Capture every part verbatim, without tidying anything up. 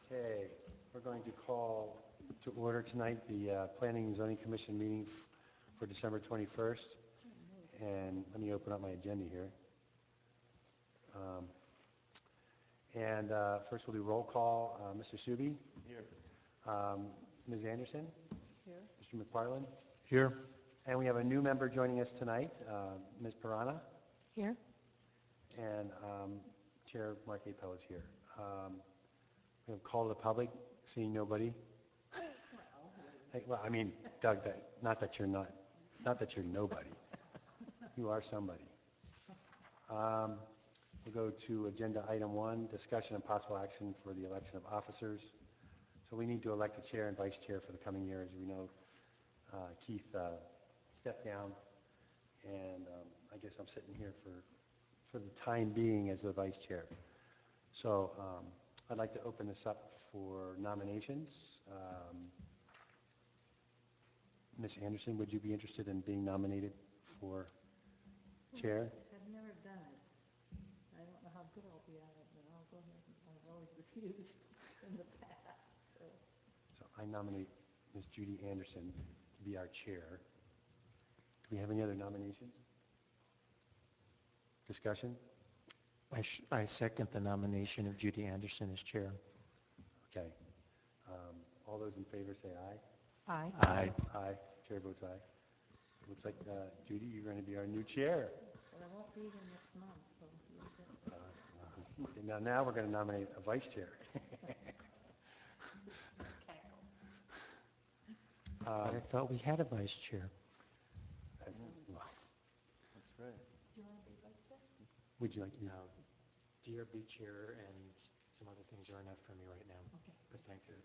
Okay, we're going to call to order tonight the uh, Planning and Zoning Commission meeting f- for December twenty-first. And let me open up my agenda here. Um, And uh, first we'll do roll call. Uh, Mister Subi? Here. Um, Miz Anderson? Here. Mister McFarland? Here. And we have a new member joining us tonight, uh, Miz Pirana. Here. And um, Chair Mark Apel is here. Um, We have call to the public, seeing nobody. Hey, well, I mean, Doug, that, not that you're not, not that you're nobody. You are somebody. Um, We'll go to agenda item one, discussion and possible action for the election of officers. So we need to elect a chair and vice chair for the coming year. As we know, uh, Keith uh, stepped down, and um, I guess I'm sitting here for, for the time being as the vice chair. So um, I'd like to open this up for nominations. Um, Miz Anderson, would you be interested in being nominated for chair? I've never done it. I don't know how good I'll be at it, but I'll go ahead. I've always refused in the past, so. So I nominate Miz Judy Anderson to be our chair. Do we have any other nominations? Discussion? I, sh- I second the nomination of Judy Anderson as chair. Okay. Um, All those in favor say aye. Aye. Aye. Aye. Chair votes aye. Looks like, uh, Judy, you're going to be our new chair. But I won't be here next month, so you'll get. Uh, uh, Now, now we're going to nominate a vice chair. Cackle. But I Um, thought we had a vice chair. well, That's right. Do you want to be vice chair? Would you like to be? No, D R B chair and some other things are enough for me right now. Okay. But thank you.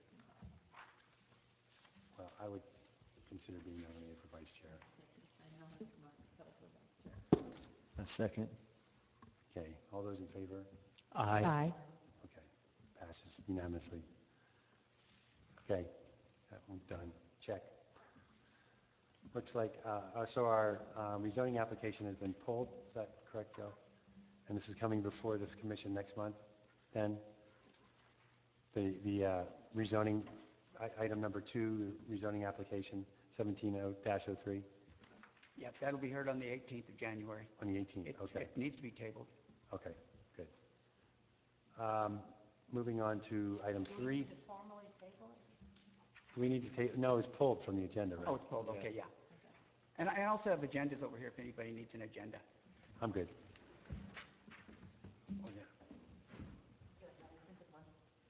Well, I would consider being nominated for vice chair. I know it's Mark, so for vice chair. A second. Okay. All those in favor? Aye. Okay, passes unanimously. Okay, that one's done. Check. Looks like, uh, uh, so our um, rezoning application has been pulled, is that correct, Joe? And this is coming before this commission next month, then? The, the uh, rezoning, i- item number two, rezoning application seventeen oh dash oh three Yep, that'll be heard on the eighteenth of January. on the eighteenth, It- okay. It needs to be tabled. Okay, good. Um, Moving on to item three. To formally table it? Do we need to take, no, it's pulled from the agenda, right? Oh, it's pulled, okay, yeah. And I I also have agendas over here if anybody needs an agenda. I'm good. Oh, yeah. Good, I printed one.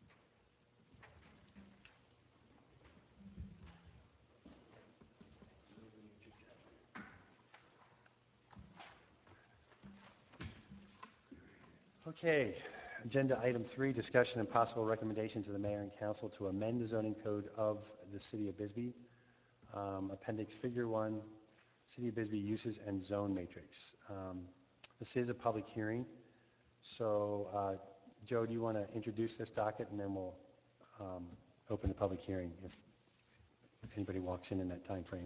Okay, agenda item three, discussion and possible recommendation to the mayor and council to amend the zoning code of the city of Bisbee. Um, Appendix figure one, city of Bisbee uses and zone matrix. Um, This is a public hearing, so uh, Joe, do you want to introduce this docket and then we'll um, open the public hearing if if anybody walks in in that time frame.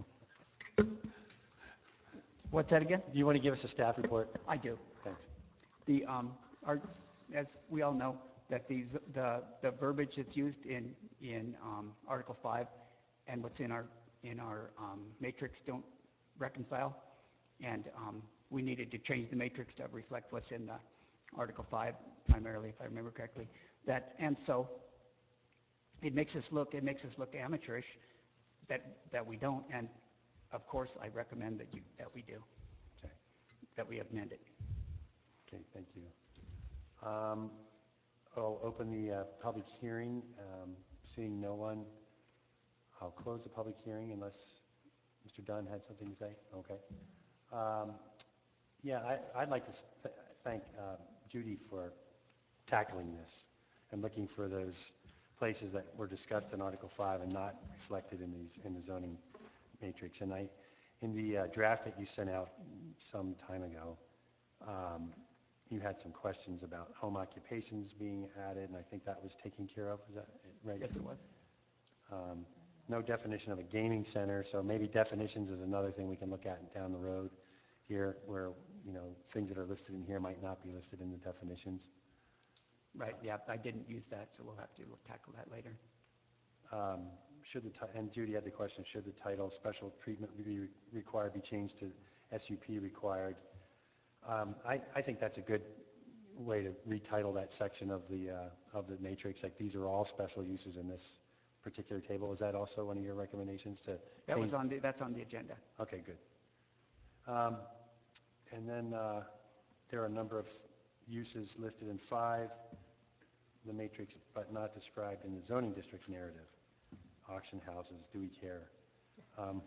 What's that again? Do you want to give us a staff report? I do. Thanks. The, um, our, as we all know, that these, the, the verbiage that's used in, in, um, Article five and what's in our, in our, um, matrix don't reconcile. And, um, we needed to change the matrix to reflect what's in the Article five primarily, if I remember correctly. That, and so it makes us look, it makes us look amateurish that, that we don't. And of course, I recommend that you, that we do, Okay. that we amend it. Okay, thank you. Um, I'll open the uh, public hearing. Um, Seeing no one, I'll close the public hearing unless Mister Dunn had something to say. Okay. Um, Yeah, I- I'd like to s- th- thank uh, Judy for tackling this and looking for those places that were discussed in Article five and not reflected in these, in the zoning matrix. And I, in the uh, draft that you sent out some time ago, um, you had some questions about home occupations being added, and I think that was taken care of. Is that right? Yes, it was. Um, No definition of a gaming center, so maybe definitions is another thing we can look at down the road here, where, you know, things that are listed in here might not be listed in the definitions. Right, yeah, I didn't use that, so we'll have to tackle that later. Um, Should the, ti- and Judy had the question, should the title special treatment be required be changed to S U P required? Um, I, I think that's a good way to retitle that section of the, uh, of the matrix, like these are all special uses in this particular table. Is that also one of your recommendations to? That was change- on the, that's on the agenda. Okay, good. Um, And then uh, there are a number of uses listed in five, the matrix, but not described in the zoning district narrative. Auction houses, do we care? Um,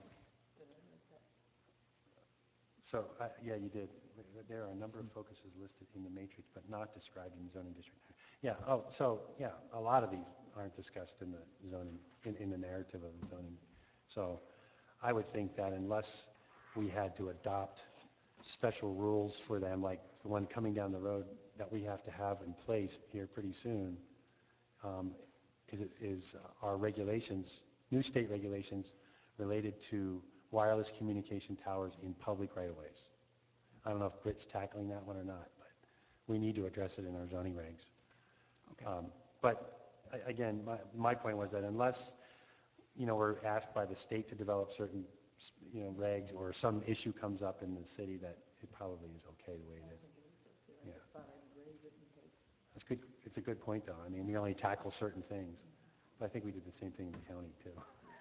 So, uh, yeah, you did. There are a number of focuses listed in the matrix, but not described in the zoning district. Yeah, oh, so, yeah, a lot of these aren't discussed in the zoning, in, in the narrative of the zoning. So I would think that unless we had to adopt special rules for them, like the one coming down the road that we have to have in place here pretty soon, um, is, it- is our regulations, new state regulations related to wireless communication towers in public right-of-ways. I don't know if Britt's tackling that one or not, but we need to address it in our zoning regs. Okay. Um, But, a- again, my, my point was that unless, you know, we're asked by the state to develop certain, you know, regs, or some issue comes up in the city, that it probably is okay the way it is. Yeah. That's good, it's a good point, though. I mean, we only tackle certain things, but I think we did the same thing in the county, too.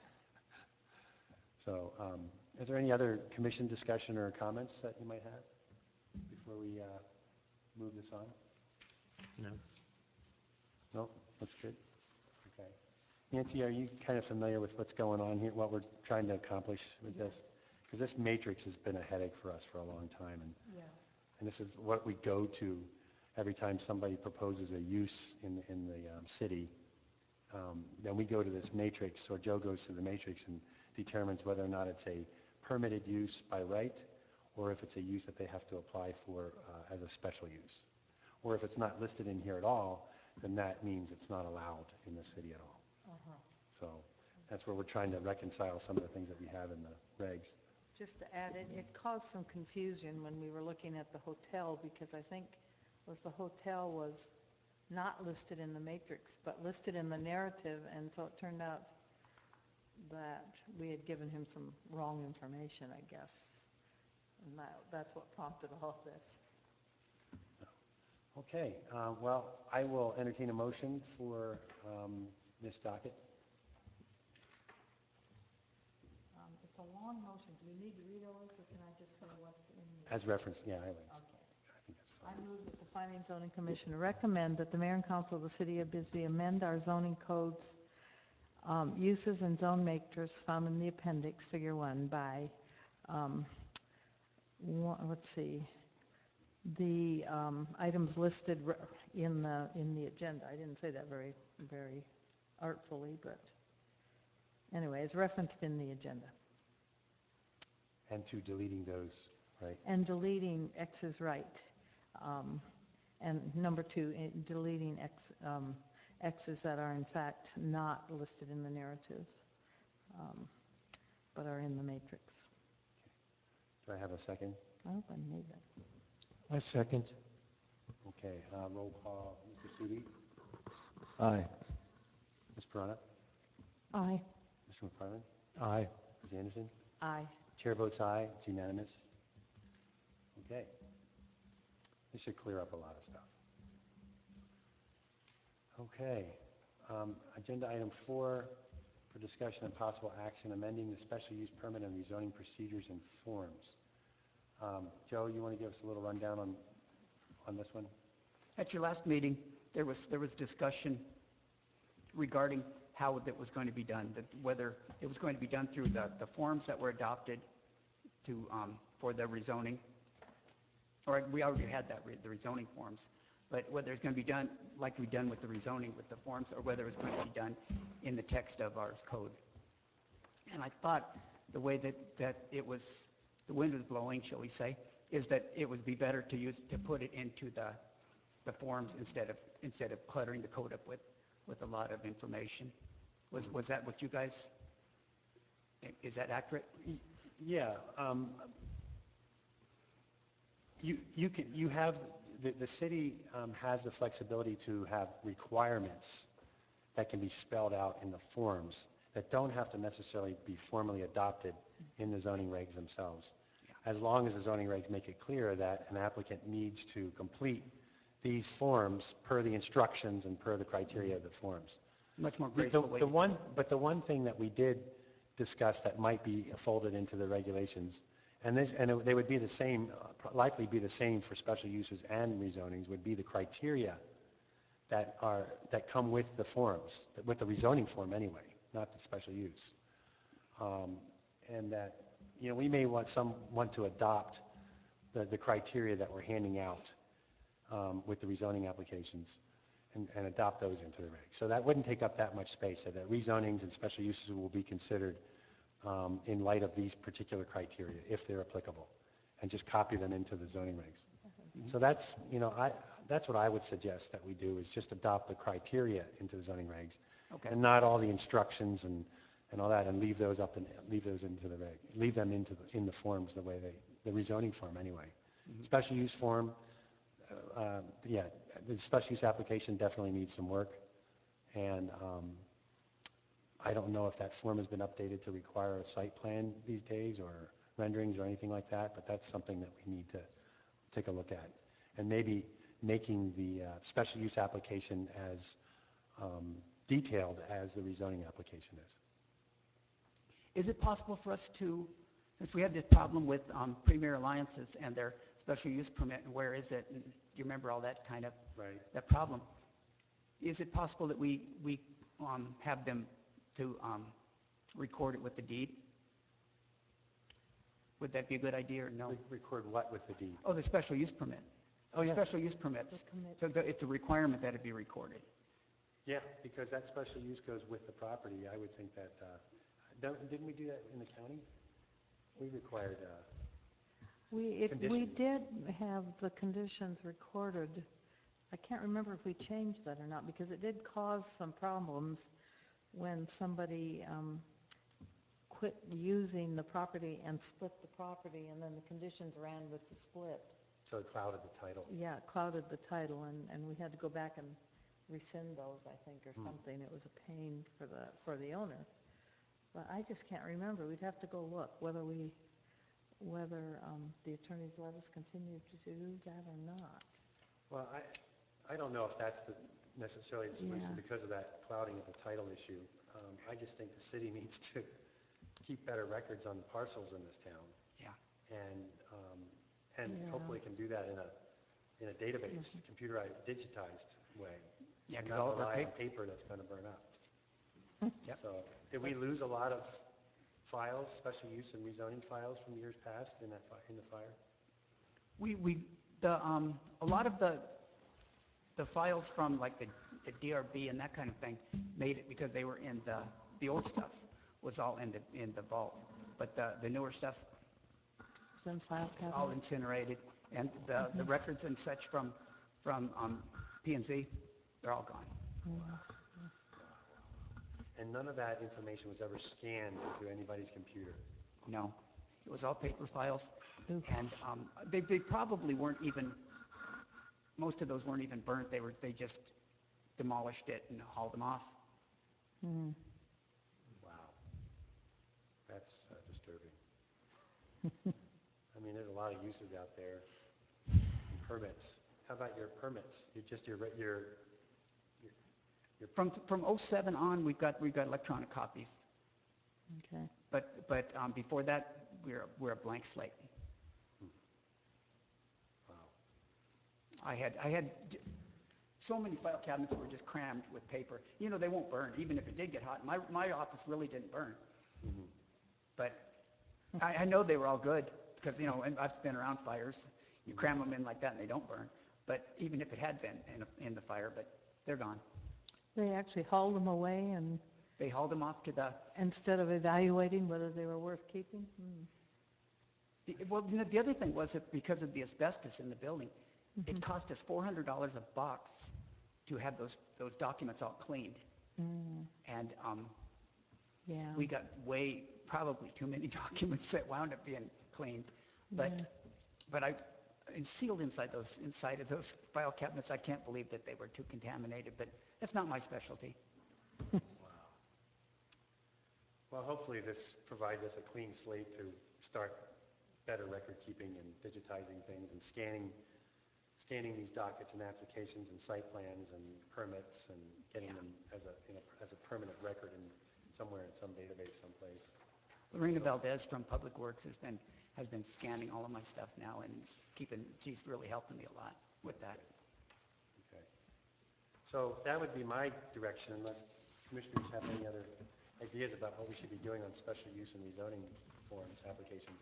So, um, is there any other commission discussion or comments that you might have before we uh, move this on? No? No? That's good? Okay. Nancy, are you kind of familiar with what's going on here, what we're trying to accomplish with this? Because this matrix has been a headache for us for a long time, and, Yeah. and this is what we go to every time somebody proposes a use in, in the um, city. Um, then we go to this matrix, or Joe goes to the matrix and determines whether or not it's a permitted use by right, or if it's a use that they have to apply for uh, as a special use. Or if it's not listed in here at all, then that means it's not allowed in the city at all. Uh-huh. So that's where we're trying to reconcile some of the things that we have in the regs. Just to add, it, it caused some confusion when we were looking at the hotel, because I think was the hotel was not listed in the matrix, but listed in the narrative, and so it turned out that we had given him some wrong information, I guess. And that, that's what prompted all of this. Okay, uh, well, I will entertain a motion for um, this docket. Um, It's a long motion. Do we need to read all this, or can I just say what's in the... As referenced, yeah, I would. Okay. I think that's I fine. move that the Planning and Zoning Commission recommend that the mayor and council of the city of Bisbee amend our zoning codes, um, uses and zone matrix found in the appendix, figure one, by, um, one, let's see, the um, items listed re- in the, in the agenda. I didn't say that very, very artfully, but anyway, it's referenced in the agenda. And to deleting those, right? And deleting X is right. Um, And number two, i- deleting X, um, X's that are in fact not listed in the narrative, um, but are in the matrix. Do I have a second? I hope I made that. I second. Okay, uh, roll call. Mister Sudi? Aye. Miz Parana? Aye. Mister McFarland? Aye. Miz Anderson? Aye. Chair votes aye. It's unanimous. Okay. This should clear up a lot of stuff. Okay. Um, Agenda item four for discussion and possible action, amending the special use permit and rezoning procedures and forms. Um, Joe, you want to give us a little rundown on, on this one? At your last meeting, there was, there was discussion regarding how that was going to be done, that whether it was going to be done through the, the forms that were adopted to, um, for the rezoning, or we already had that, re- the rezoning forms, but whether it's going to be done like we've done with the rezoning with the forms, or whether it's going to be done in the text of our code. And I thought the way that, that it was, the wind was blowing, shall we say, is that it would be better to use, to put it into the, the forms instead of, instead of cluttering the code up with, with a lot of information. Was, was that what you guys, is that accurate? Yeah. um, You, you can, you have the, the city um, has the flexibility to have requirements that can be spelled out in the forms that don't have to necessarily be formally adopted in the zoning regs themselves. As long as the zoning regs make it clear that an applicant needs to complete these forms per the instructions and per the criteria of the forms. Much more The, graceful the, way the to do one, it. but the one thing that we did discuss that might be folded into the regulations, and this, and it, they would be the same, uh, likely be the same for special uses and rezonings, would be the criteria that are, that come with the forms, with the rezoning form anyway, not the special use. Um, and that, you know, we may want some, want to adopt the, the criteria that we're handing out um, with the rezoning applications and, and adopt those into the regs. So that wouldn't take up that much space, so that rezonings and special uses will be considered um, in light of these particular criteria, if they're applicable, and just copy them into the zoning regs. So that's, you know, I, that's what I would suggest that we do, is just adopt the criteria into the zoning regs, Okay. and not all the instructions and, and all that, and leave those up and leave those into the reg, leave them into the, in the forms the way they, the rezoning form anyway. Mhm. Special use form, uh, uh, yeah, the special use application definitely needs some work, and um, I don't know if that form has been updated to require a site plan these days, or renderings or anything like that, but that's something that we need to take a look at. And maybe making the uh, special use application as um, detailed as the rezoning application is. Is it possible for us to, since we had this problem with um, Premier Alliances and their special use permit, and where is it, and do you remember all that kind of, Right. that problem? Is it possible that we, we um, have them to um, record it with the deed? Would that be a good idea, or no? Re- Record what with the deed? Oh, the special use permit. Oh, yeah. Special use permits. The commit- So the- it's a requirement that it be recorded. Yeah, because that special use goes with the property. I would think that, uh, don't, didn't we do that in the county? We required, uh, We, it, we Conditions. did have the conditions recorded. I can't remember if we changed that or not, because it did cause some problems when somebody um, quit using the property and split the property, and then the conditions ran with the split. so it clouded the title. Yeah, it clouded the title, and, and we had to go back and rescind those, I think, or Hmm. something. It was a pain for the, for the owner. But I just can't remember. We'd have to go look whether we, whether um, the attorneys let us continue to do that or not. Well, I, I don't know if that's the, necessarily the solution Yeah. because of that clouding of the title issue. Um, I just think the city needs to keep better records on the parcels in this town, Yeah. and, um, and Yeah. hopefully can do that in a, in a database, Mhm. computerized, digitized way. Yeah, and because not all of our rely on paper, paper that's going to burn up. Yep. So, did we lose a lot of files, special use and rezoning files from years past in that, fi- in the fire? we, we, the, um, a lot of the, the files from like the, the D R B and that kind of thing made it because they were in the, the old stuff was all in the, in the vault. But the, the newer stuff, It's in file all cabinet. incinerated, and the, the records and such from, from, um, P and Z, they're all gone. Yeah. And none of that information was ever scanned into anybody's computer. No, it was all paper files, Oof. and, um, they, they probably weren't even, most of those weren't even burnt, they were, they just demolished it and hauled them off. Mhm. Wow. That's uh, disturbing. I mean, there's a lot of uses out there. Permits. How about your permits? You just your, re- your, your, your From, from oh seven on, we've got, we've got electronic copies, Okay. but, but, um, before that, we're, we're a blank slate. wow. I had, I had j- so many file cabinets were just crammed with paper. You know, they won't burn, even if it did get hot. My, my office really didn't burn, Mhm. but I, I know they were all good, because, you know, and I've been around fires. You cram them in like that and they don't burn. But even if it had been in, a- in the fire, but they're gone. They actually hauled them away, and They hauled them off to the, instead of evaluating whether they were worth keeping? Hmm. the well, you know, the other thing was that because of the asbestos in the building, it Mhm. cost us four hundred dollars a box to have those, those documents all cleaned. Mm, And um, yeah. we got way, probably too many documents that wound up being cleaned. But, Yeah. but I, and sealed inside those, inside of those file cabinets. I can't believe that they were too contaminated, but that's not my specialty. Well, hopefully this provides us a clean slate to start better record keeping and digitizing things and scanning, scanning these dockets and applications and site plans and permits and getting Yeah. them as a, in a, as a permanent record in somewhere in some database someplace. Lorena Valdez from Public Works has been, has been scanning all of my stuff now and keeping, she's really helping me a lot with that. Okay. So that would be my direction, unless commissioners have any other ideas about what we should be doing on special use and rezoning forms, applications.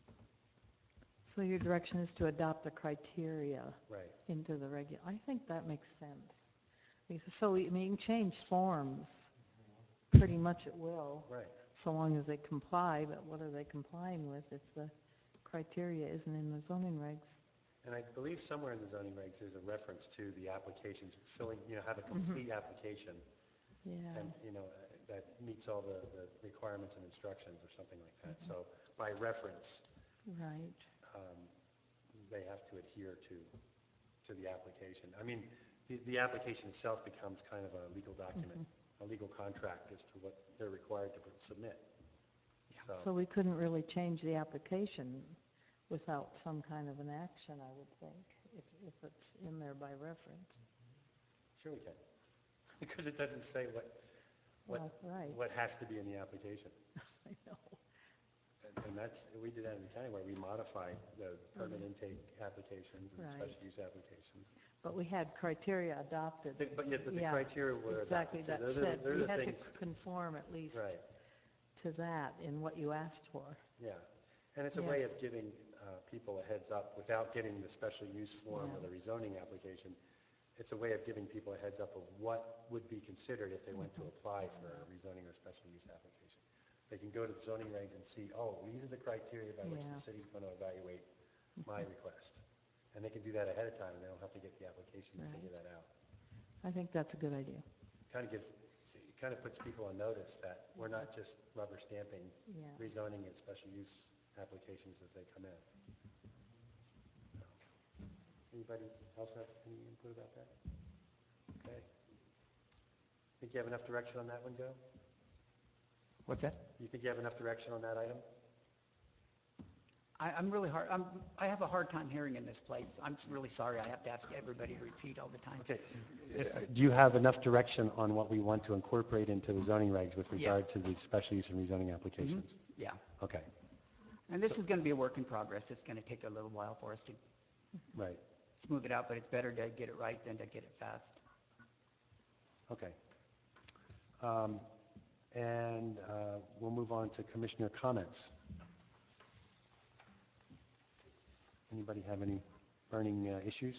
So your direction is to adopt the criteria Right. into the regu, I think that makes sense. Because, so, we- I mean, you can change forms pretty much at will, Right. so long as they comply, but what are they complying with if the criteria isn't in the zoning regs? And I believe somewhere in the zoning regs, there's a reference to the applications, filling, you know, have a complete application, Yeah, and, you know, uh, that meets all the, the requirements and instructions or something like that. So by reference, right. um, they have to adhere to, to the application. I mean, the, the application itself becomes kind of a legal document, a legal contract as to what they're required to submit. So we couldn't really change the application without some kind of an action, I would think, if, if it's in there by reference. Sure we can, because it doesn't say what, what, Well, right, what has to be in the application. I know. And- And that's, we did that in the county where we modified the permit intake applications and Right. special use applications. But we had criteria adopted. The- But yet, but the Yeah, criteria were Exactly, adopted. that So those are- said, those are we the had to things- conform at least Right, to that in what you asked for. yeah. And it's a Yeah. way of giving uh, people a heads up without getting the special use form or Yeah. the rezoning application. It's a way of giving people a heads up of what would be considered if they went to Mm-hmm. apply for a rezoning or special use application. They can go to the zoning regs and see, oh, these are the criteria by which Yeah. the city's going to evaluate my request. And they can do that ahead of time, and they don't have to get the application to figure Right. that out. I think that's a good idea. Kind of gives, it kind of puts people on notice that we're not just rubber stamping Yeah. rezoning and special use applications as they come in. So, anybody else have any input about that? Okay. Think you have enough direction on that one, Joe? What's that? You think you have enough direction on that item? I, I'm really hard, I'm, I have a hard time hearing in this place. I'm really sorry, I have to ask everybody to repeat all the time. Okay. Uh, Do you have enough direction on what we want to incorporate into the zoning regs with Yeah. regard to the special use and rezoning applications? Yeah, Okay, and this is going to be a work in progress. It's going to take a little while for us to right, smooth it out, but it's better to get it right than to get it fast. okay. Um, And uh, we'll move on to commissioner comments. Anybody have any burning uh, issues?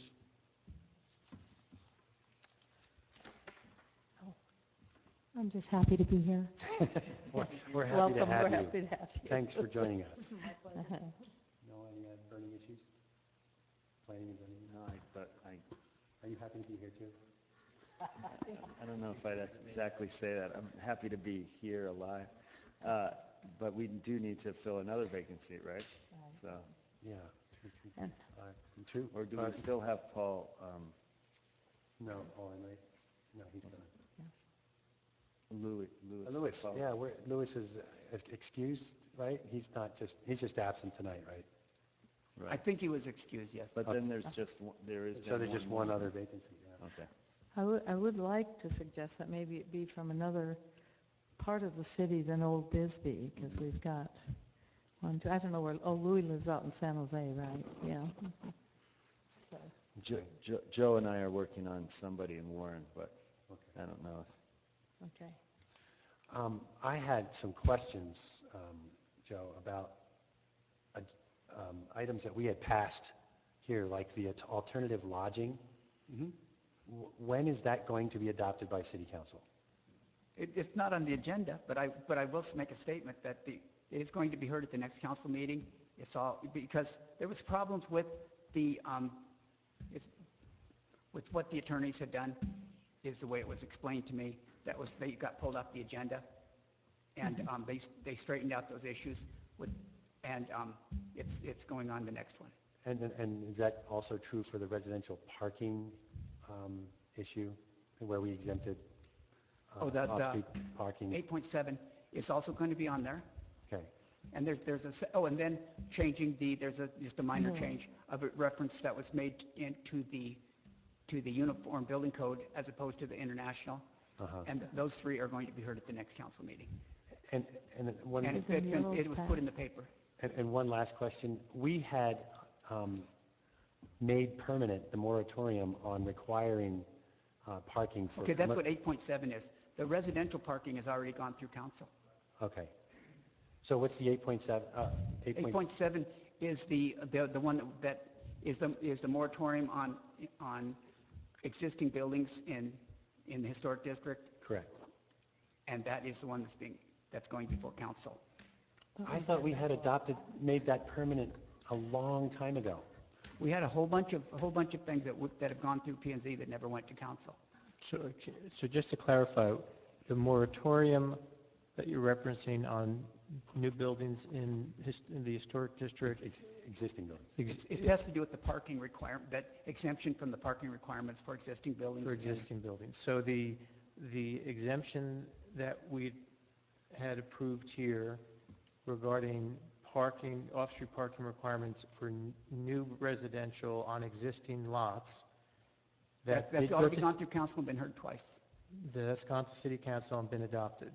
I'm just happy to be here. We're- We're happy to Welcome, have we're you. happy to have you. Thanks for joining us. Uh-huh. No any uh, burning issues? Planning and zoning? No, I, but I, Are you happy to be here too? I don't know if I'd exactly say that. I'm happy to be here alive. Uh, But we do need to fill another vacancy, right? So, Yeah. Two, two, three, And- five, and Two? or do we Five? still have Paul, um, No, Paul Emery? No, he's gone. Louis? Louis, Uh, Louis, Paul? yeah, we're, Louis is uh, excused, right? He's not just, he's just absent tonight, right? I Right. think he was excused, yes. But then there's just, one- there is So then there's just one more. other vacancy, yeah. Okay. I would, I would like to suggest that maybe it be from another part of the city than Old Bisbee, because we've got one, two, I don't know where, oh, Louis lives out in San Jose, right? Yeah. So, Jo- Jo- Joe and I are working on somebody in Warren, but Okay. I don't know. okay. Um, I had some questions, um, Joe, about uh, um, items that we had passed here, like the at- alternative lodging. Mhm. W- When is that going to be adopted by city council? It, it's not on the agenda, but I, but I will make a statement that the, it is going to be heard at the next council meeting. It's all, because there was problems with the, um, it's, with what the attorneys had done, is the way it was explained to me. That was, they got pulled off the agenda, and, um, they, they straightened out those issues with, and, um, it's, it's going on the next one. And, and- and is that also true for the residential parking um, issue, where we exempted uh, Oh, the- the off-street parking? eight point seven is also going to be on there. Okay, And there's, there's a, se- oh, and then changing the, there's a, just a minor Yes. change of a reference that was made into the, to the uniform building code as opposed to the international. uh-huh. And those three are going to be heard at the next council meeting. And, and one, And and, it's been- murals it was put in the passed? paper. and one last question. We had um, made permanent the moratorium on requiring uh, parking for... Okay, that's commer- what eight point seven is. The residential parking has already gone through council. Okay. So what's the eight point seven, uh, eight eight point... point seven is the, the, the one that is the, is the moratorium on, on existing buildings in, in the historic district, Correct. and that is the one that's being, that's going before council. I thought we had adopted, made that permanent a long time ago. We had a whole bunch of, a whole bunch of things that, would- that have gone through P and Z that never went to council. So, okay, so just to clarify, the moratorium that you're referencing on new buildings in his- in the historic district, Ex- Existing buildings. ex- It has to do with the parking requirement, that exemption from the parking requirements for existing buildings. for and- existing buildings. So the, the exemption that we had approved here regarding parking, off-street parking requirements for n- new residential on existing lots, That, that did that's go already to, gone s- through council and been heard twice. that's gone to city council and been adopted.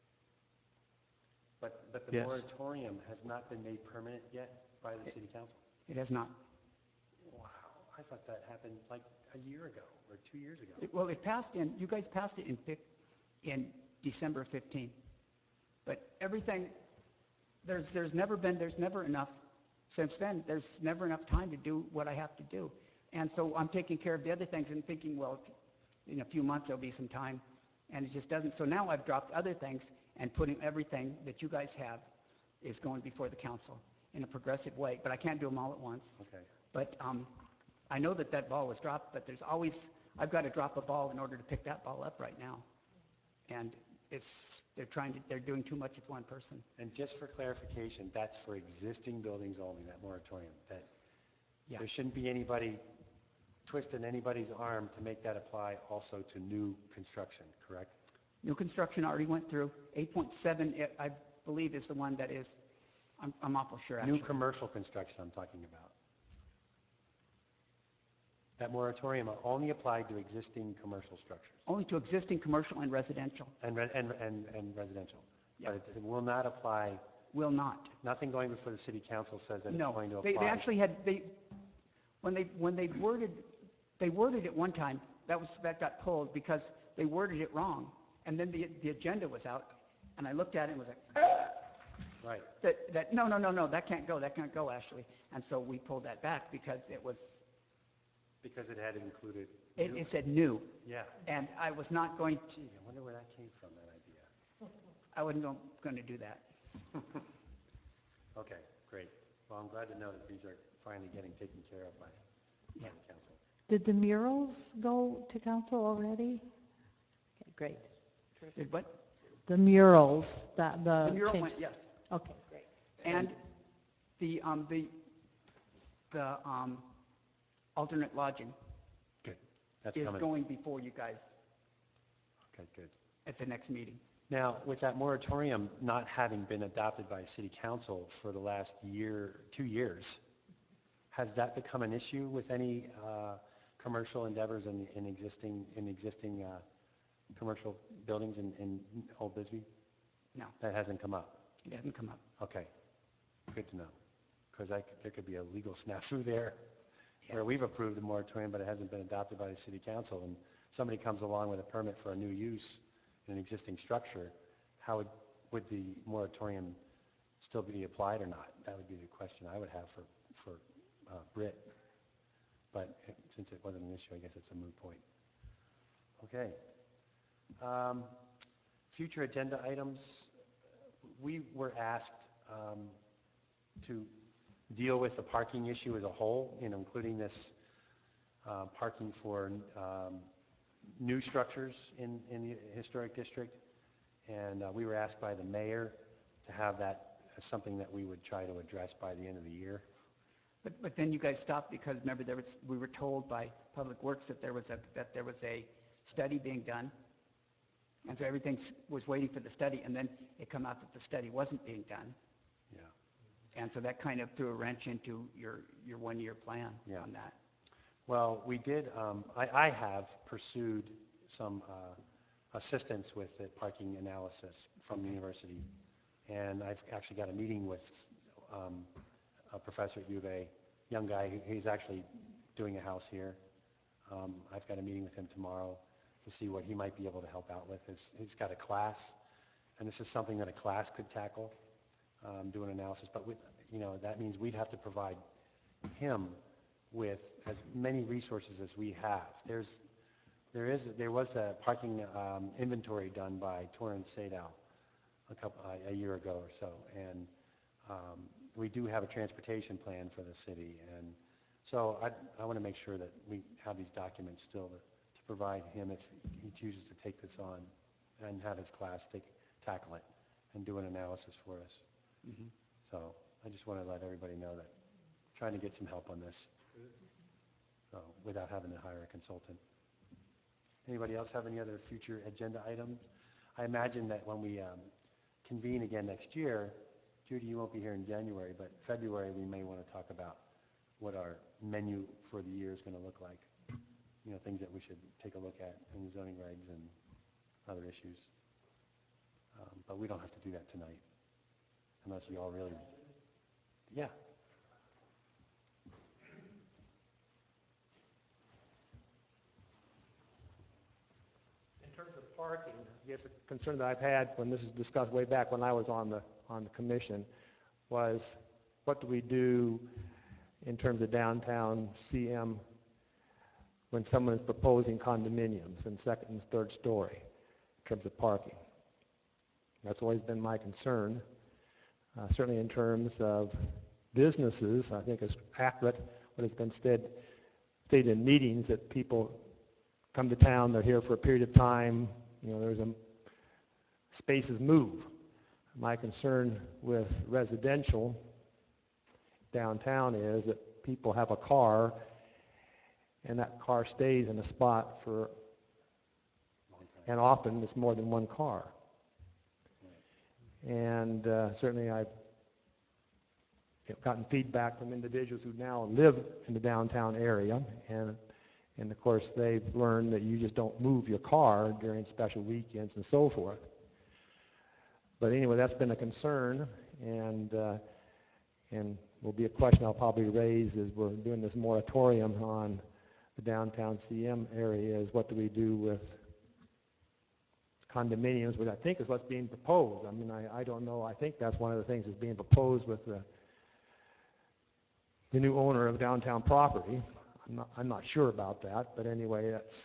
But, but the Yes. moratorium has not been made permanent yet by the city council? It has not. Wow, I thought that happened like a year ago or two years ago. It- Well, it passed in, you guys passed it in, fif- in December of fifteen. But everything, there's, there's never been, there's never enough, since then, there's never enough time to do what I have to do. And so I'm taking care of the other things and thinking, well, in a few months, there'll be some time. And it just doesn't. So now I've dropped other things and putting everything that you guys have is going before the council in a progressive way. But I can't do them all at once. Okay. But um, I know that that ball was dropped, but there's always, I've got to drop a ball in order to pick that ball up right now. And it's, they're trying to, they're doing too much with one person. And just for clarification, that's for existing buildings only, that moratorium, that Yeah. there shouldn't be anybody twisting anybody's arm to make that apply also to new construction, correct? New construction already went through. eight point seven, it- I believe, is the one that is, I'm, I'm awful sure, New actually. commercial construction I'm talking about. That moratorium only applied to existing commercial structures Only to existing commercial and residential. and, re- and, and, and residential. Yeah. But it it will not apply, Will not. nothing going before the city council says that it's No. going to They, apply. they actually had, they, when they, when they worded, they worded it one time, that was, that got pulled because they worded it wrong. And then the, the agenda was out, and I looked at it and was like, "Ah!" Right. that, that, no, no, no, no, that can't go, that can't go, Ashley. And so we pulled that back because it was, Because it had included. it, it said new. Yeah. And I was not going to, Gee, I wonder where that came from, that idea. I wasn't going to do that. Okay, great. Well, I'm glad to know that these are finally getting taken care of by, by Yeah. the council. Did the murals go to council already? Okay, great. Did what? The murals, that, the... The mural change- went, yes. Okay, great. And the, um, the, the, um, alternate lodging Good. That's is coming. going before you guys Okay, good. at the next meeting. Now, with that moratorium not having been adopted by city council for the last year, two years, has that become an issue with any uh, commercial endeavors in, in existing, in existing uh, commercial buildings in, in Old Bisbee? No, That hasn't come up? it hasn't come up. Okay, good to know. Because there could be a legal snafu there, Yeah. where we've approved a moratorium, but it hasn't been adopted by the city council, and somebody comes along with a permit for a new use in an existing structure, how would, would the moratorium still be applied or not? That would be the question I would have for, for uh, Britt. But it- since it wasn't an issue, I guess it's a moot point. Okay. Um, Future agenda items, we were asked um, to deal with the parking issue as a whole, you know, including this uh, parking for um, new structures in, in the historic district. And uh, we were asked by the mayor to have that as something that we would try to address by the end of the year. But, but then you guys stopped because, remember, there was, we were told by Public Works that there was a, that there was a study being done. And so everything s- was waiting for the study, and then it come out that the study wasn't being done. Yeah. And so that kind of threw a wrench into your, your one-year plan Yeah. on that. Well, we did, um, I, I have pursued some uh, assistance with the parking analysis from the university. And I've actually got a meeting with um, a professor at U of A, young guy, who- he's actually doing a house here. Um, I've got a meeting with him tomorrow to see what he might be able to help out with. His, he's got a class, and this is something that a class could tackle, um, do an analysis. But, we, you know, that means we'd have to provide him with as many resources as we have. There's, there is, there was a parking um, inventory done by Torrance Sadal a couple, a, a year ago or so, and um, we do have a transportation plan for the city, and so I, I want to make sure that we have these documents still to, to provide him if he chooses to take this on, and have his class take, tackle it and do an analysis for us. Mhm. So I just want to let everybody know that I'm trying to get some help on this, so without having to hire a consultant. Anybody else have any other future agenda items? I imagine that when we um, convene again next year, Judy, you won't be here in January, but February we may want to talk about what our menu for the year is going to look like. You know, things that we should take a look at in the zoning regs and other issues. Um, but we don't have to do that tonight, unless you all really, yeah. In terms of parking, I guess a concern that I've had when this is discussed way back when I was on the, on the commission was what do we do in terms of downtown C M when someone is proposing condominiums in second and third story in terms of parking. That's always been my concern. Uh, certainly in terms of businesses, I think it's accurate what has been stated, stated in meetings that people come to town, they're here for a period of time, you know, there's a, spaces move. My concern with residential downtown is that people have a car and that car stays in a spot for, and often it's more than one car. And uh, certainly I've gotten feedback from individuals who now live in the downtown area, and and of course they've learned that you just don't move your car during special weekends and so forth. But anyway, that's been a concern, and uh, and will be a question I'll probably raise as we're doing this moratorium on the downtown C M area, is what do we do with condominiums, which I think is what's being proposed. I mean, I, I don't know. I think that's one of the things that's being proposed with the, the new owner of downtown property. I'm not, I'm not sure about that, but anyway, that's...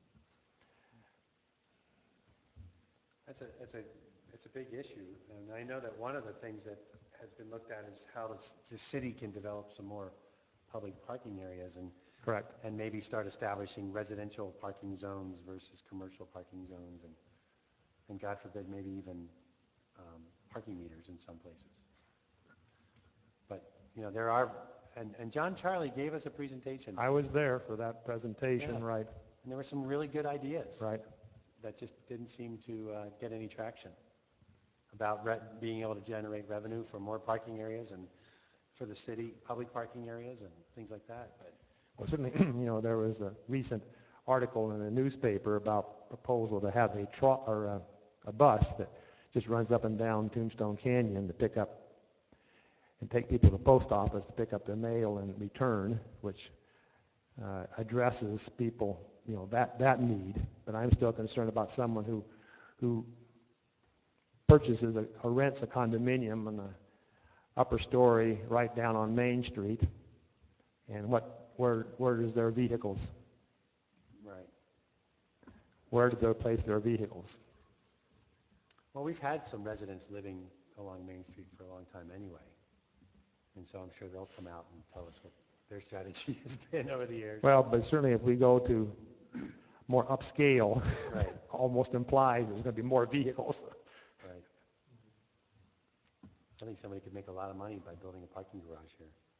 That's a, that's a, it's a big issue, and I know that one of the things that has been looked at is how the, s- the city can develop some more public parking areas, and Correct. and maybe start establishing residential parking zones versus commercial parking zones, and and God forbid, maybe even um, parking meters in some places. But, you know, there are, and, and John Charlie gave us a presentation, I was there for that presentation, Yeah. right, and there were some really good ideas right. that just didn't seem to uh, get any traction about re- being able to generate revenue for more parking areas and for the city, public parking areas and things like that. But Well, certainly, you know, there was a recent article in the newspaper about proposal to have a tro- or a, a bus that just runs up and down Tombstone Canyon to pick up and take people to the post office to pick up their mail and return, which uh, addresses people, you know, that, that need. But I'm still concerned about someone who, who purchases a, or rents a condominium in the upper story right down on Main Street, and what, where, where is their vehicles? right. Where do they place their vehicles? Well, we've had some residents living along Main Street for a long time anyway, and so I'm sure they'll come out and tell us what their strategy has been over the years. Well, but certainly if we go to more upscale, Right. almost implies there's going to be more vehicles. Right. I think somebody could make a lot of money by building a parking garage here.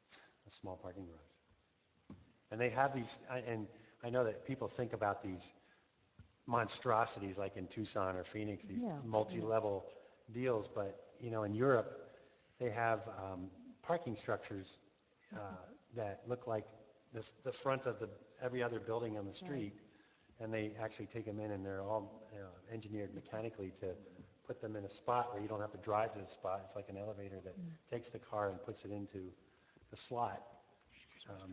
a small parking garage. And they have these, I- and I know that people think about these monstrosities like in Tucson or Phoenix, these Yeah. multi-level deals, but, you know, in Europe, they have um, parking structures uh, that look like this, the front of the, every other building on the street, and they actually take them in, and they're all you know, engineered mechanically to put them in a spot where you don't have to drive to the spot. It's like an elevator that takes the car and puts it into the slot. Um,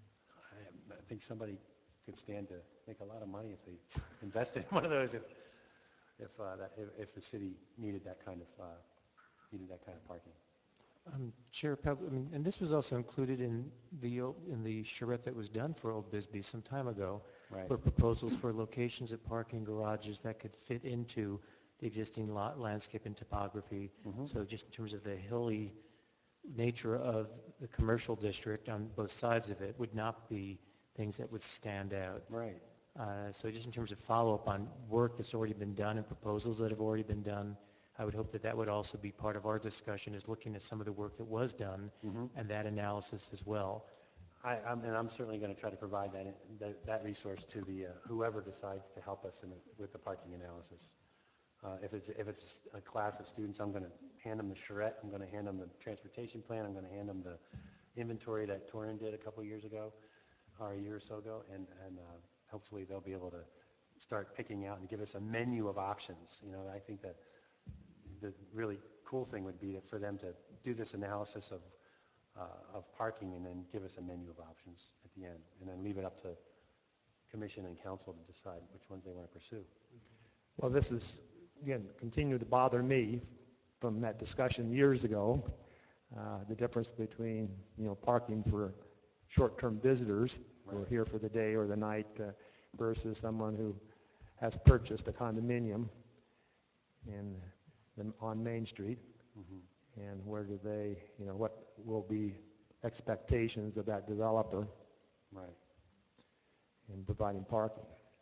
I, I think somebody could stand to make a lot of money if they invested in one of those. If if uh, that, if, if the city needed that kind of uh, needed that kind of parking. Um, Chair Peb, I mean, and this was also included in the, o- in the charrette that was done for Old Bisbee some time ago, Right. were proposals for locations of parking garages that could fit into the existing lot, landscape and topography. Mhm. So just in terms of the hilly nature of the commercial district on both sides of it would not be things that would stand out. Right. Uh, So just in terms of follow-up on work that's already been done and proposals that have already been done, I would hope that that would also be part of our discussion, is looking at some of the work that was done Mhm. and that analysis as well. I, I'm, and I'm certainly going to try to provide that, that, that resource to the, uh, whoever decides to help us in the, with the parking analysis. Uh, if it's, if it's a class of students, I'm going to hand them the charrette, I'm going to hand them the transportation plan, I'm going to hand them the inventory that Torrin did a couple years ago, or a year or so ago, and, and uh, hopefully they'll be able to start picking out and give us a menu of options. You know, I think that the really cool thing would be that for them to do this analysis of Uh, of parking and then give us a menu of options at the end, and then leave it up to commission and council to decide which ones they want to pursue. Well, this is, again, continued to bother me from that discussion years ago, uh, the difference between, you know, parking for short-term visitors who are Right. here for the day or the night uh, versus someone who has purchased a condominium in, the- on Main Street. Mm-hmm. And where do they, you know, what will be expectations of that developer Right. in providing parking?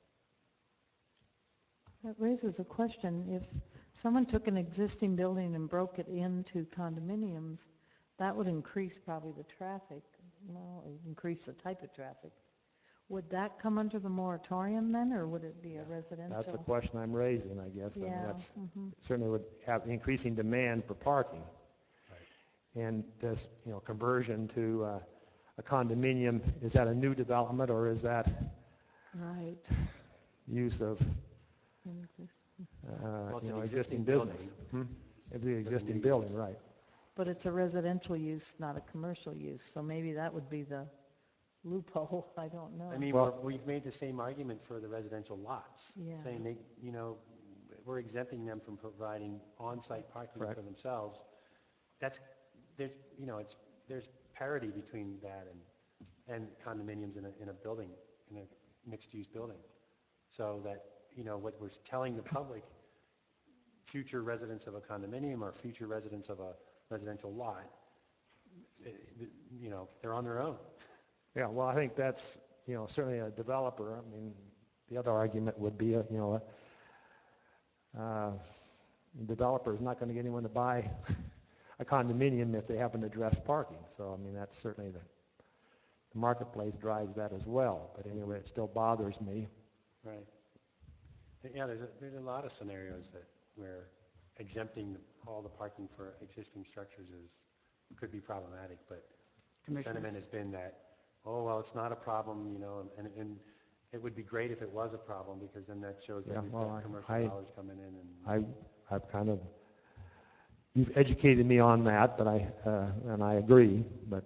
That raises a question. If someone took an existing building and broke it into condominiums, that would increase probably the traffic, well, it would increase the type of traffic. Would that come under the moratorium then, or would it be a residential? That's a question I'm raising, I guess. I mean, Yeah, that's mhm. certainly would have increasing demand for parking. And this, you know, conversion to uh, a condominium, is that a new development or is that Right. use of, In exist- uh, Well, it's you an know, existing existing business? building. Hmm? It'd be an existing new building, use. right. But it's a residential use, not a commercial use, so maybe that would be the loophole, I don't know. I mean, Well- we're, we've made the same argument for the residential lots, Yeah. saying they, you know, we're exempting them from providing on-site parking Correct. for themselves. That's, there's, you know, it's, there's parity between that and, and condominiums in a, in a building, in a mixed-use building. So that, you know, what we're telling the public, future residents of a condominium or future residents of a residential lot, eh, you know, they're on their own. Yeah, well, I think that's, you know, certainly a developer. I mean, the other argument would be, a, you know, a uh, developer is not going to get anyone to buy a condominium if they haven't addressed parking. So, I mean, that's certainly the, the marketplace drives that as well. But anyway, it still bothers me. Right. Yeah, there's a, there's a lot of scenarios that where exempting all the parking for existing structures is, could be problematic, but the Commissioners? sentiment has been that, oh, well, it's not a problem, you know, and, and it would be great if it was a problem, because then that shows that Yeah, we've well, got I- commercial I- dollars coming in and. I, I've kind of, you've educated me on that, but I, uh, and I agree, but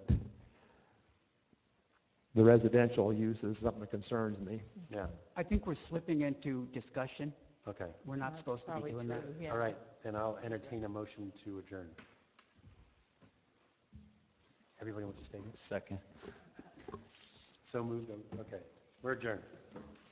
the residential use is something that concerns me. Yeah, I think we're slipping into discussion. okay. We're not That's supposed to be probably doing that. true, yeah. All right, then I'll entertain a motion to adjourn. Everybody wants to stay? Second. So moved, okay. We're adjourned.